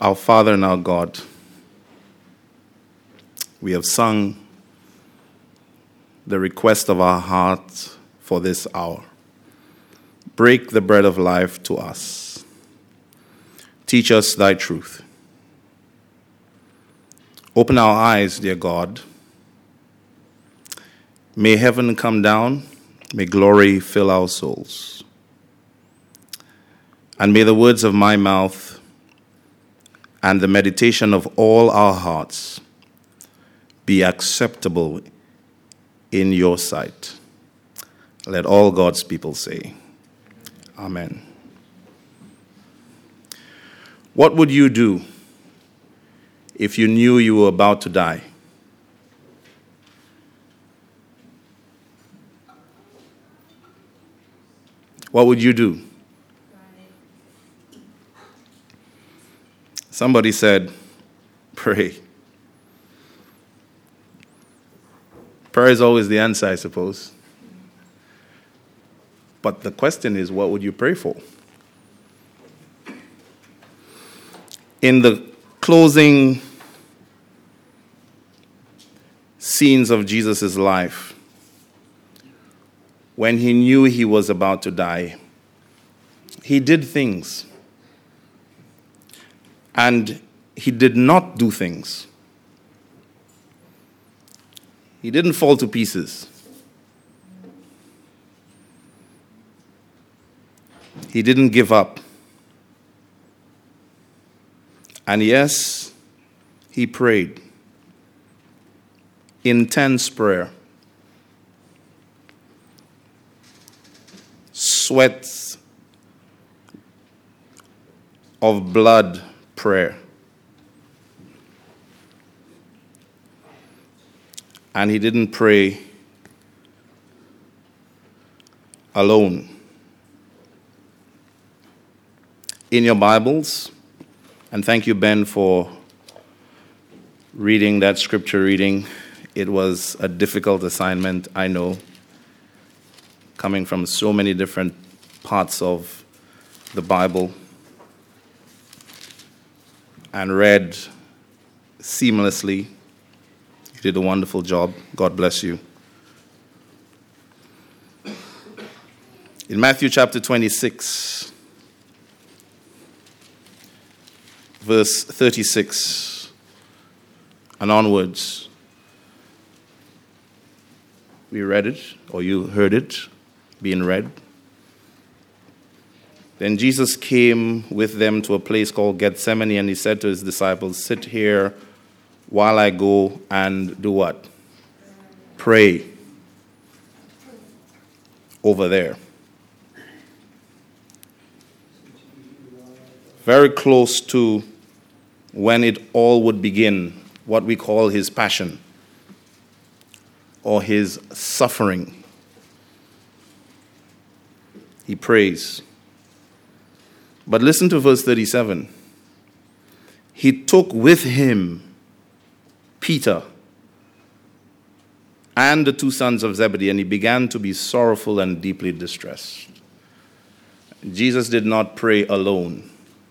Our Father and our God, we have sung the request of our hearts for this hour. Break the bread of life to us. Teach us thy truth. Open our eyes, dear God. May heaven come down. May glory fill our souls. And may the words of my mouth and the meditation of all our hearts be acceptable in your sight. Let all God's people say, Amen. What would you do if you knew you were about to die? What would you do? Somebody said, pray. Prayer is always the answer, I suppose. But the question is, what would you pray for? In the closing scenes of Jesus' life, when he knew he was about to die, he did things. And he did not do things. He didn't fall to pieces. He didn't give up. And yes, he prayed. Intense prayer. Sweats of blood prayer. And he didn't pray alone. In your Bibles, and thank you, Ben, for reading that scripture reading. It was a difficult assignment, I know, coming from so many different parts of the Bible, and read seamlessly. You did a wonderful job. God bless you. In Matthew chapter 26, verse 36 and onwards, we read it, or you heard it being read. Then Jesus came with them to a place called Gethsemane, and he said to his disciples, sit here while I go and do what? Pray over there. Very close to when it all would begin, what we call his passion or his suffering. He prays. But listen to verse 37. He took with him Peter and the two sons of Zebedee, and he began to be sorrowful and deeply distressed. Jesus did not pray alone.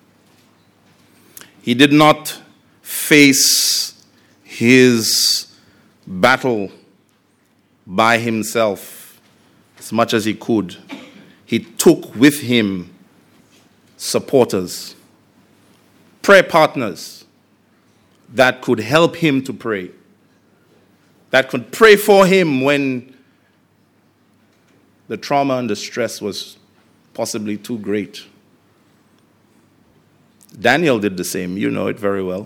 He did not face his battle by himself as much as he could. He took with him supporters, prayer partners that could help him to pray, that could pray for him when the trauma and the stress was possibly too great. Daniel did the same. You know it very well.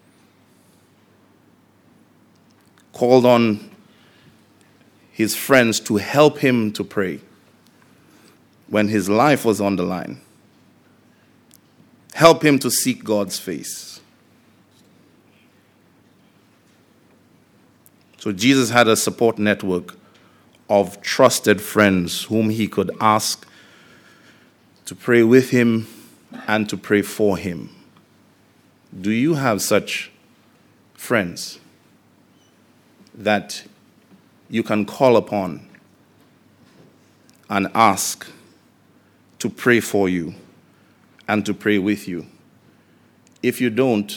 Called on his friends to help him to pray when his life was on the line. Help him to seek God's face. So Jesus had a support network of trusted friends whom he could ask to pray with him and to pray for him. Do you have such friends that you can call upon and ask to pray for you and to pray with you if you don't,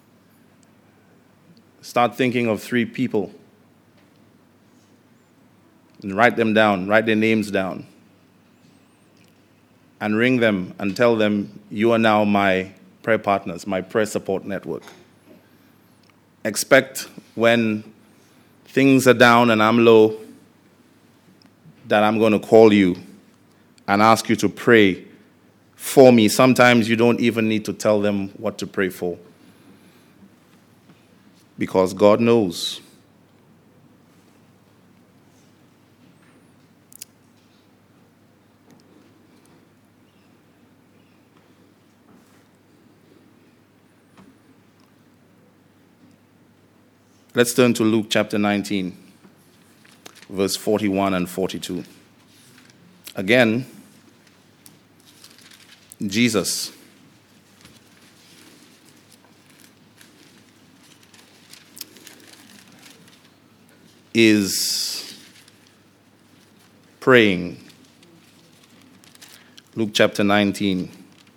start thinking of 3 people and write them down, write their names down, and ring them and tell them, you are now my prayer partners, my prayer support network. Expect when things are down and I'm low that I'm going to call you and ask you to pray for me. Sometimes you don't even need to tell them what to pray for, because God knows. Let's turn to Luke chapter 19, verse 41 and 42. Again, Jesus is praying. Luke chapter 19.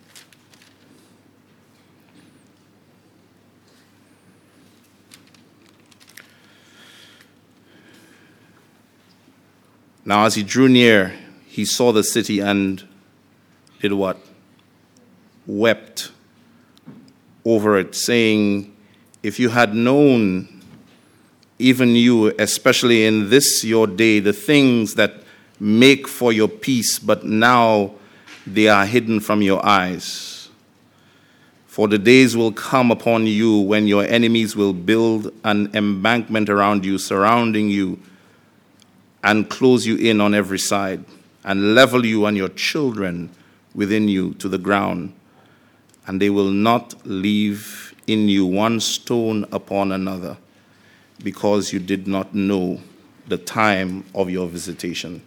Now, as he drew near, he saw the city and did what? Wept over it, saying, if you had known, even you, especially in this your day, the things that make for your peace, but now they are hidden from your eyes. For the days will come upon you when your enemies will build an embankment around you, surrounding you, and close you in on every side, and level you and your children within you to the ground. And they will not leave in you one stone upon another, because you did not know the time of your visitation.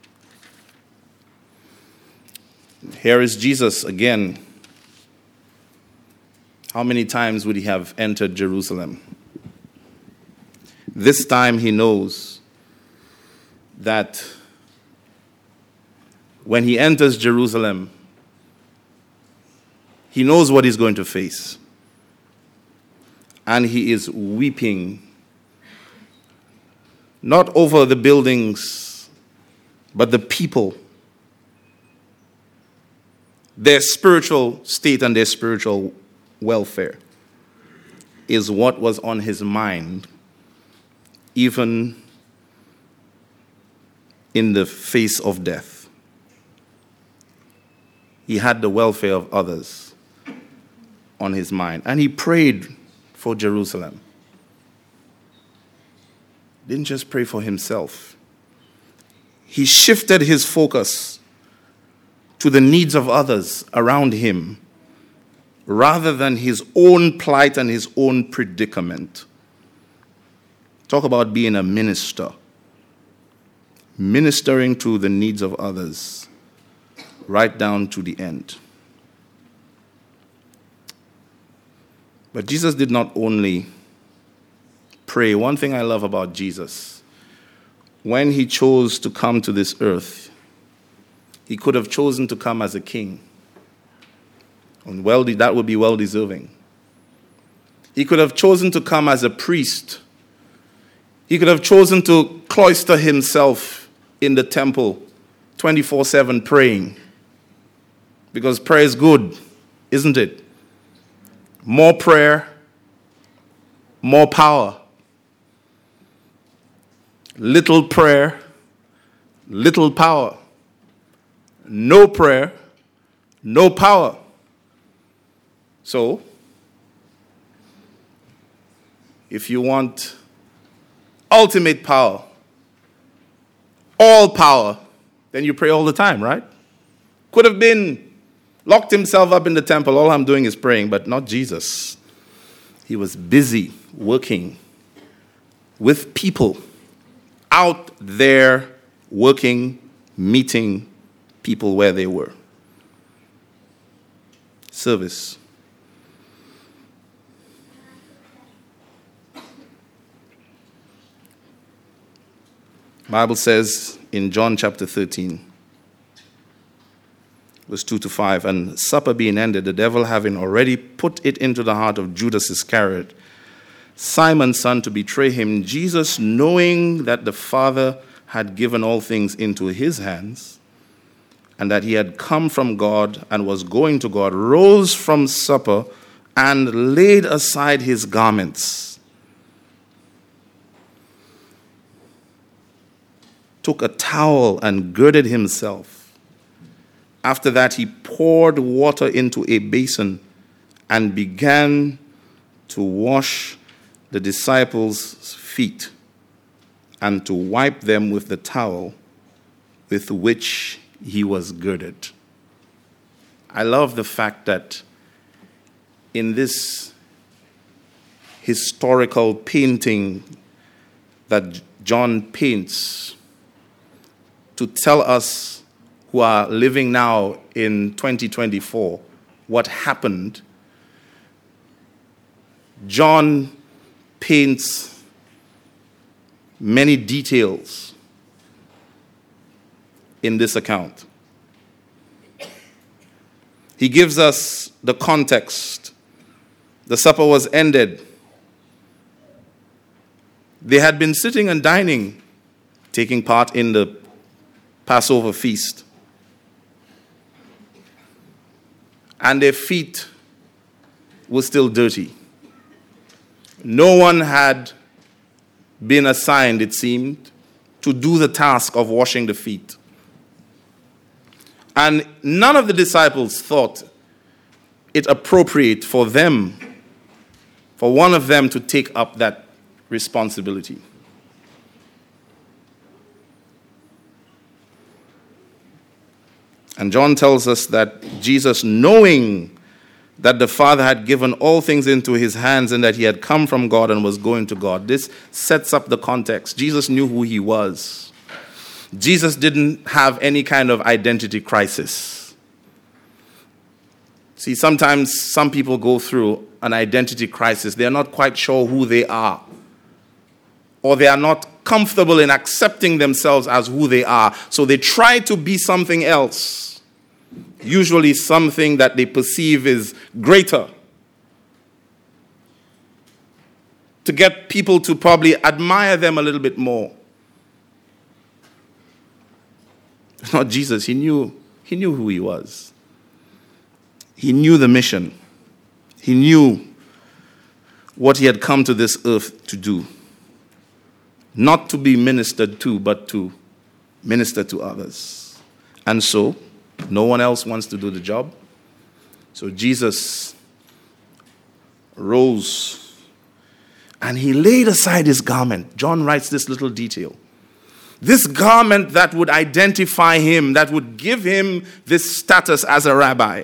Here is Jesus again. How many times would he have entered Jerusalem? This time he knows that when he enters Jerusalem, he knows what he's going to face. And he is weeping, not over the buildings, but the people, their spiritual state and their spiritual welfare is what was on his mind, even in the face of death. He had the welfare of others on his mind. And he prayed for Jerusalem. Didn't just pray for himself. He shifted his focus to the needs of others around him, rather than his own plight and his own predicament. Talk about being a minister. Ministering to the needs of others, right down to the end. But Jesus did not only pray. One thing I love about Jesus, when he chose to come to this earth, he could have chosen to come as a king. And that would be well deserving. He could have chosen to come as a priest. He could have chosen to cloister himself in the temple 24/7 praying. Because prayer is good, isn't it? More prayer, more power. Little prayer, little power. No prayer, no power. So, if you want ultimate power, all power, then you pray all the time, right? Could have been locked himself up in the temple. All I'm doing is praying, but not Jesus. He was busy working with people out there, working, meeting people where they were. Service. Bible says in John chapter 13, Verse 2 to 5. And supper being ended, the devil having already put it into the heart of Judas Iscariot, Simon's son, to betray him, Jesus, knowing that the Father had given all things into his hands, and that he had come from God and was going to God, rose from supper and laid aside his garments, took a towel and girded himself. After that, he poured water into a basin and began to wash the disciples' feet and to wipe them with the towel with which he was girded. I love the fact that in this historical painting that John paints to tell us who are living now in 2024 what happened, John paints many details in this account. He gives us the context. The supper was ended. They had been sitting and dining, taking part in the Passover feast. And their feet were still dirty. No one had been assigned, it seemed, to do the task of washing the feet. And none of the disciples thought it appropriate for them, for one of them to take up that responsibility. And John tells us that Jesus, knowing that the Father had given all things into his hands and that he had come from God and was going to God. This sets up the context. Jesus knew who he was. Jesus didn't have any kind of identity crisis. See, sometimes some people go through an identity crisis. They're not quite sure who they are. Or they are not comfortable in accepting themselves as who they are. So they try to be something else. Usually something that they perceive is greater. To get people to probably admire them a little bit more. Not Jesus. He knew who he was. He knew the mission. He knew what he had come to this earth to do. Not to be ministered to, but to minister to others. And so, no one else wants to do the job. So Jesus rose and he laid aside his garment. John writes this little detail. This garment that would identify him, that would give him this status as a rabbi,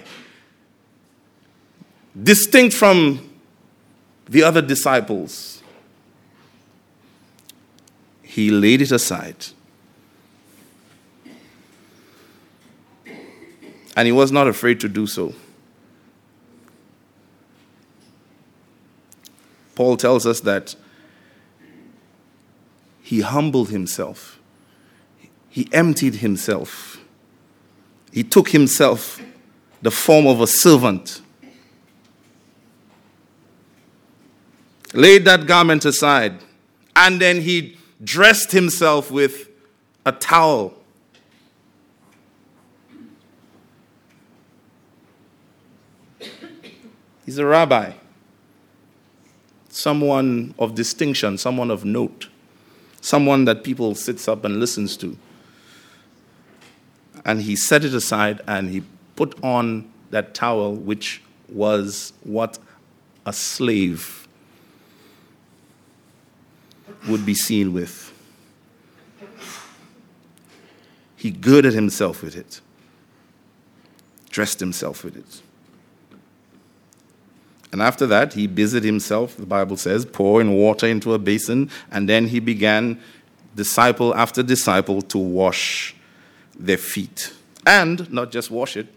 distinct from the other disciples. He laid it aside. And he was not afraid to do so. Paul tells us that he humbled himself. He emptied himself. He took himself the form of a servant. Laid that garment aside. And then he dressed himself with a towel. He's a rabbi, someone of distinction, someone of note, someone that people sits up and listens to. And he set it aside and he put on that towel, which was what a slave would be seen with. He girded himself with it, dressed himself with it. And after that, he busied himself, the Bible says, pouring water into a basin, and then he began, disciple after disciple, to wash their feet. And not just wash it.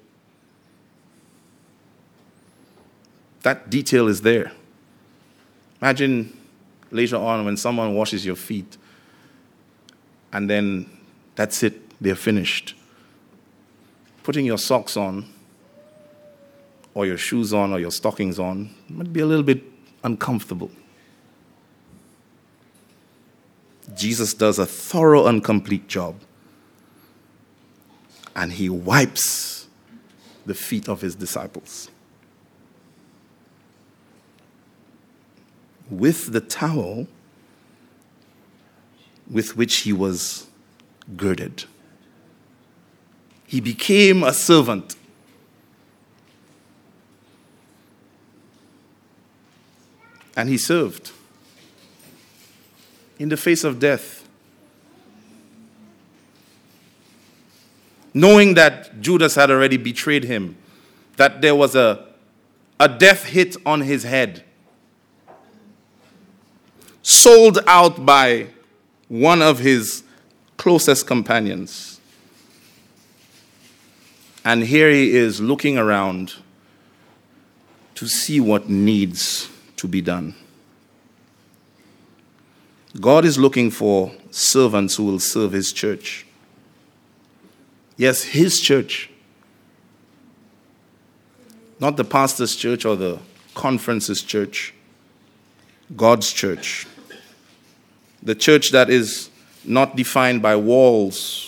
That detail is there. Imagine later on when someone washes your feet, and then that's it, they're finished. putting your socks on, or your shoes on, or your stockings on might be a little bit uncomfortable. Jesus does a thorough and complete job. And he wipes the feet of his disciples with the towel with which he was girded. He became a servant. And he served in the face of death, knowing that Judas had already betrayed him, that there was a death hit on his head, sold out by one of his closest companions. And here he is looking around to see what needs to be done. God is looking for servants who will serve his church. Yes, his church. Not the pastor's church or the conference's church. God's church. The church that is not defined by walls.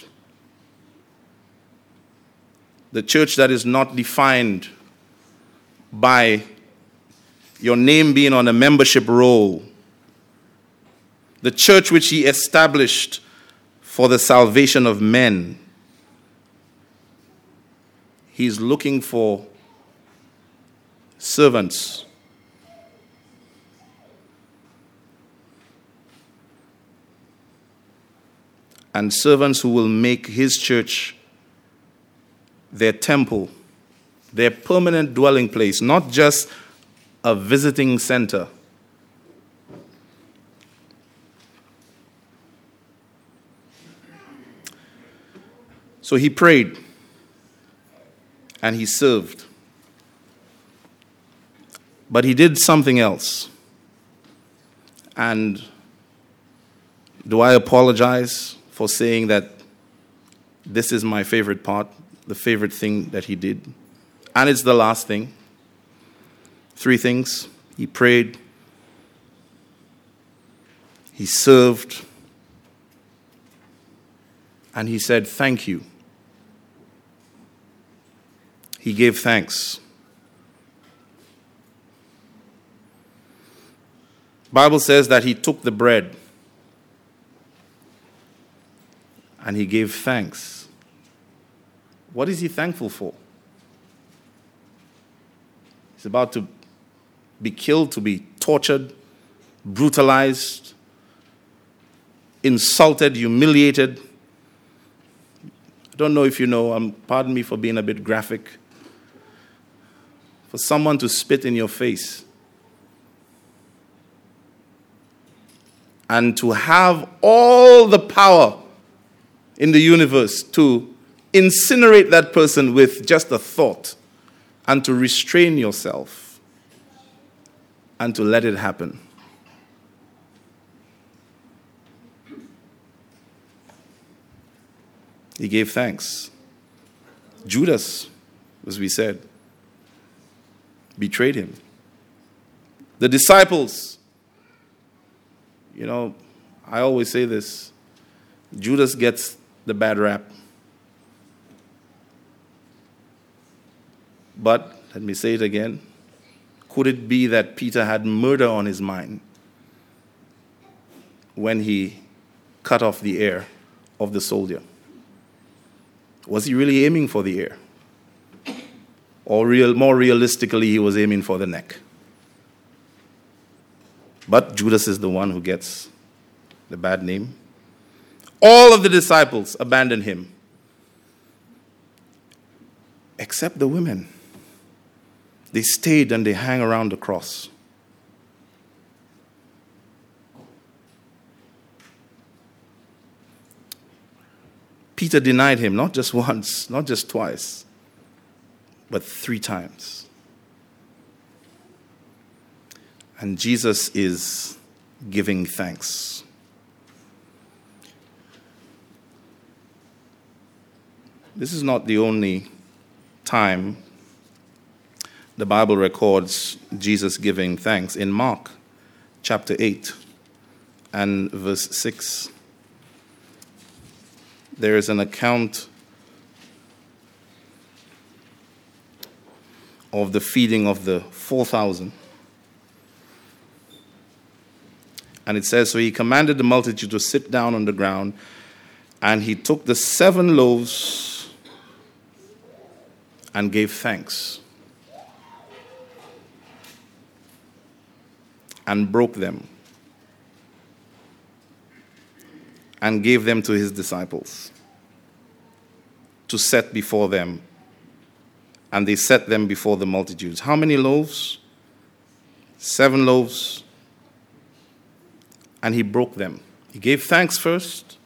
The church that is not defined by your name being on a membership roll. The church which he established for the salvation of men. He's looking for servants and servants who will make his church their temple, their permanent dwelling place, not just a visiting center. So he prayed and he served. But he did something else. And do I apologize for saying that this is my favorite part, the favorite thing that he did? And it's the last thing. 3 things. He prayed. He served. And he said, thank you. He gave thanks. Bible says that he took the bread and he gave thanks. What is he thankful for? He's about to be killed, to be tortured, brutalized, insulted, humiliated. I don't know if you know, pardon me for being a bit graphic. For someone to spit in your face and to have all the power in the universe to incinerate that person with just a thought and to restrain yourself and to let it happen. He gave thanks. Judas, as we said, betrayed him. The disciples, I always say this, Judas gets the bad rap. But, let me say it again, could it be that Peter had murder on his mind when he cut off the ear of the soldier? Was he really aiming for the ear? Or more realistically, he was aiming for the neck? But Judas is the one who gets the bad name. All of the disciples abandoned him, except the women. They stayed and they hang around the cross. Peter denied him, not just once, not just twice, but 3 times. And Jesus is giving thanks. This is not the only time, the Bible records Jesus giving thanks in Mark chapter 8 and verse 6. There is an account of the feeding of the 4,000. And it says, so he commanded the multitude to sit down on the ground, and he took the 7 loaves and gave thanks and broke them and gave them to his disciples to set before them. And they set them before the multitudes. How many loaves? 7 loaves. And he broke them. He gave thanks first,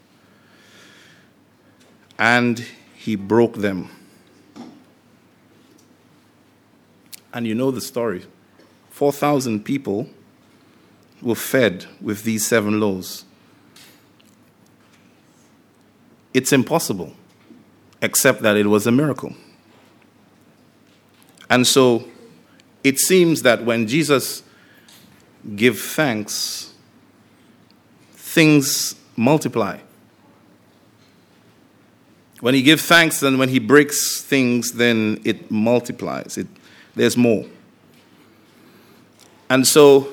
and he broke them. And you know the story. 4,000 people were fed with these 7 loaves. It's impossible, except that it was a miracle. And so it seems that when Jesus gives thanks, things multiply. When he gives thanks and when he breaks things, then it multiplies. There's more. And so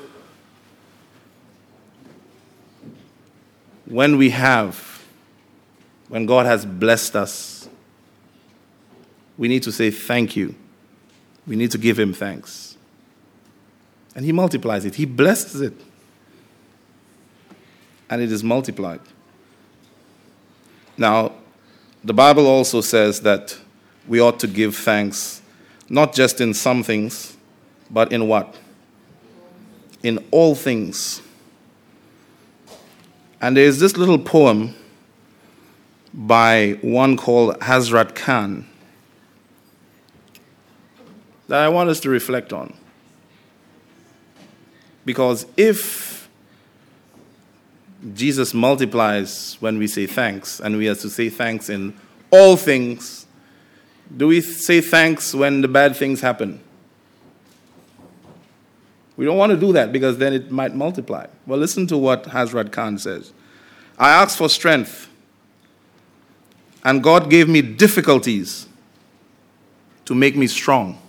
when God has blessed us, we need to say thank you. We need to give him thanks. And he multiplies it. He blesses it. And it is multiplied. Now, the Bible also says that we ought to give thanks, not just in some things, but in what? In all things. And there is this little poem by one called Hazrat Khan that I want us to reflect on. Because if Jesus multiplies when we say thanks, and we have to say thanks in all things, do we say thanks when the bad things happen? We don't want to do that because then it might multiply. Well, listen to what Hazrat Khan says. I asked for strength, and God gave me difficulties to make me strong.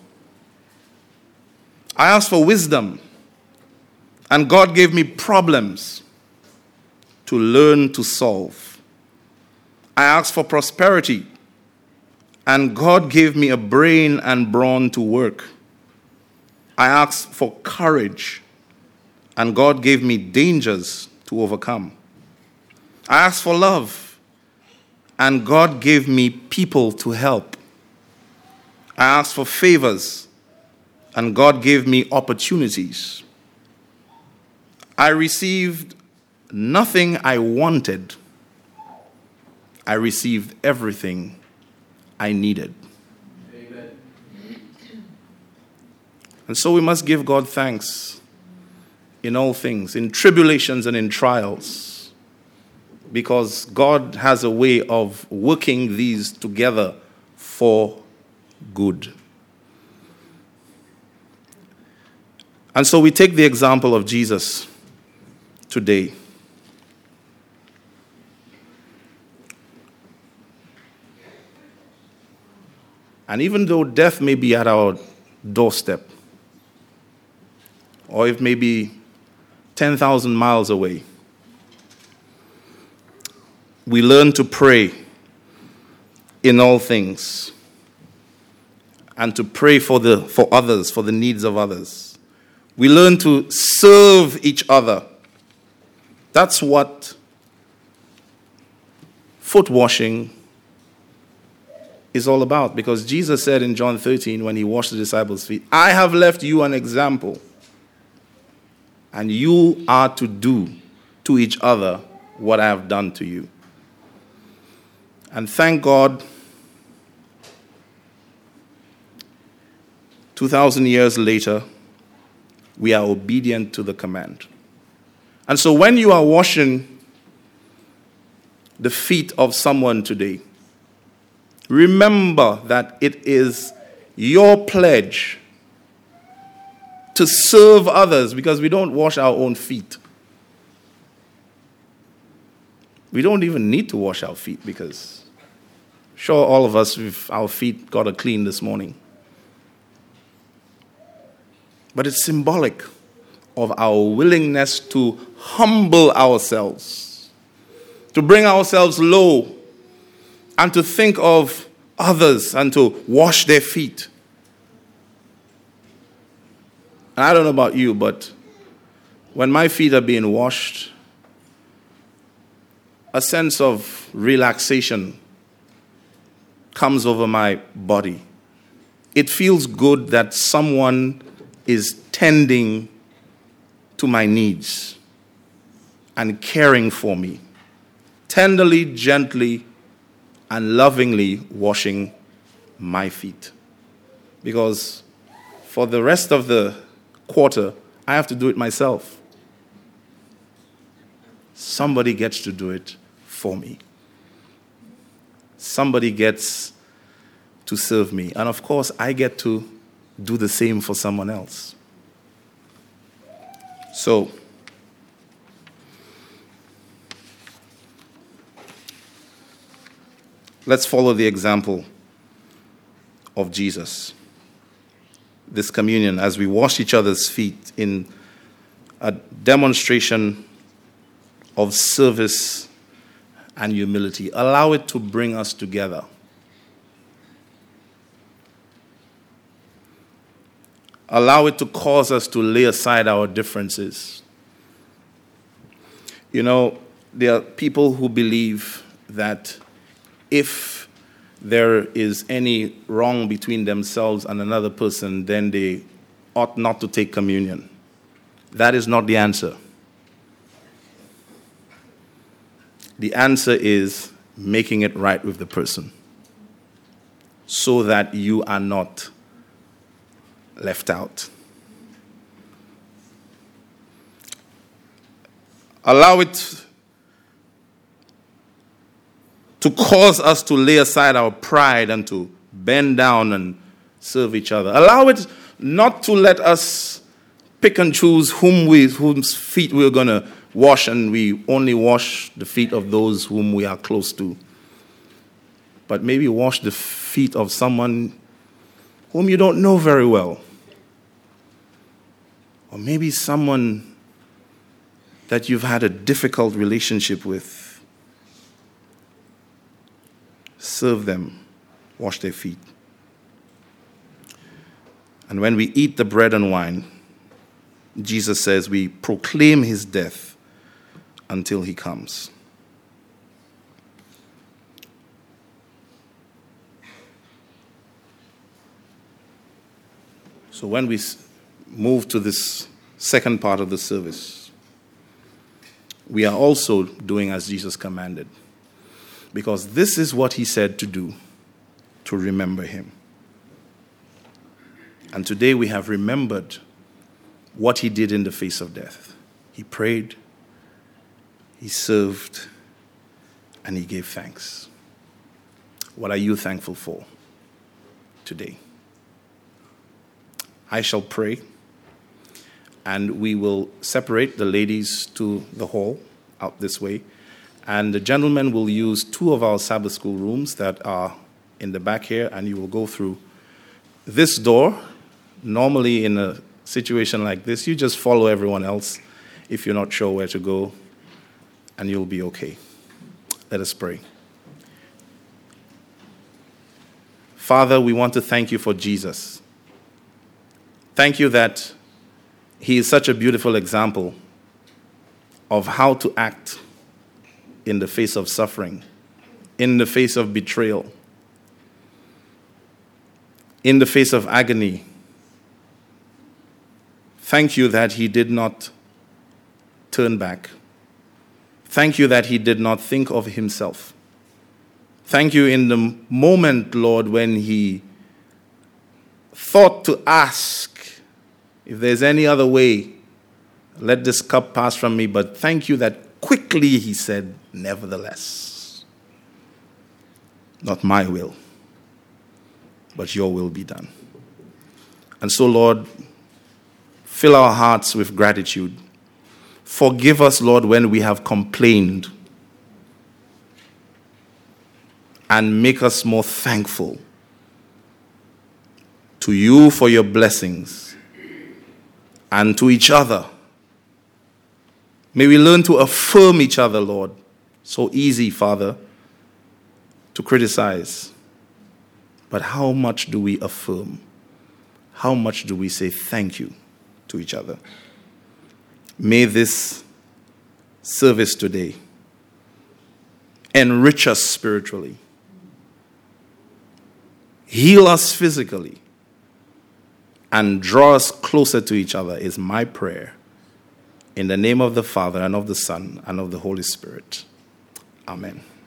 I asked for wisdom, and God gave me problems to learn to solve. I asked for prosperity, and God gave me a brain and brawn to work. I asked for courage, and God gave me dangers to overcome. I asked for love, and God gave me people to help. I asked for favors, and God gave me opportunities. I received nothing I wanted. I received everything I needed. Amen. And so we must give God thanks in all things, in tribulations and in trials, because God has a way of working these together for good. And so we take the example of Jesus today. And even though death may be at our doorstep, or it may be 10,000 miles away, we learn to pray in all things and to pray for others, for the needs of others. We learn to serve each other. That's what foot washing is all about, because Jesus said in John 13 when he washed the disciples' feet, I have left you an example, and you are to do to each other what I have done to you. And thank God, 2,000 years later, we are obedient to the command. And so when you are washing the feet of someone today, remember that it is your pledge to serve others, because we don't wash our own feet. We don't even need to wash our feet because sure, all of us, our feet got clean this morning. But it's symbolic of our willingness to humble ourselves, to bring ourselves low, and to think of others and to wash their feet. And I don't know about you, but when my feet are being washed, a sense of relaxation comes over my body. It feels good that someone is tending to my needs and caring for me, tenderly, gently, and lovingly washing my feet. Because for the rest of the quarter, I have to do it myself. Somebody gets to do it for me. Somebody gets to serve me. And of course, I get to do the same for someone else. So, let's follow the example of Jesus. This communion, as we wash each other's feet in a demonstration of service and humility. Allow it to bring us together. Allow it to cause us to lay aside our differences. You know, there are people who believe that if there is any wrong between themselves and another person, then they ought not to take communion. That is not the answer. The answer is making it right with the person so that you are not left out. Allow it to cause us to lay aside our pride and to bend down and serve each other. Allow it not to let us pick and choose whose feet we're going to wash, and we only wash the feet of those whom we are close to. But maybe wash the feet of someone whom you don't know very well. Or maybe someone that you've had a difficult relationship with. Serve them, wash their feet. And when we eat the bread and wine, Jesus says we proclaim his death until he comes. So when we move to this second part of the service, we are also doing as Jesus commanded. Because this is what he said to do, to remember him. And today we have remembered what he did in the face of death. He prayed, he served, and he gave thanks. What are you thankful for today? I shall pray, and we will separate the ladies to the hall out this way. And the gentlemen will use 2 of our Sabbath school rooms that are in the back here, and you will go through this door. Normally, in a situation like this, you just follow everyone else if you're not sure where to go, and you'll be okay. Let us pray. Father, we want to thank you for Jesus. Thank you that he is such a beautiful example of how to act in the face of suffering, in the face of betrayal, in the face of agony. Thank you that he did not turn back. Thank you that he did not think of himself. Thank you in the moment, Lord, when he thought to ask, if there's any other way, let this cup pass from me. But thank you that quickly he said, nevertheless, not my will, but your will be done. And so, Lord, fill our hearts with gratitude. Forgive us, Lord, when we have complained. And make us more thankful to you for your blessings and to each other. May we learn to affirm each other, Lord. So easy, Father, to criticize. But how much do we affirm? How much do we say thank you to each other? May this service today enrich us spiritually, heal us physically, and draw us closer to each other is my prayer. In the name of the Father, and of the Son, and of the Holy Spirit. Amen.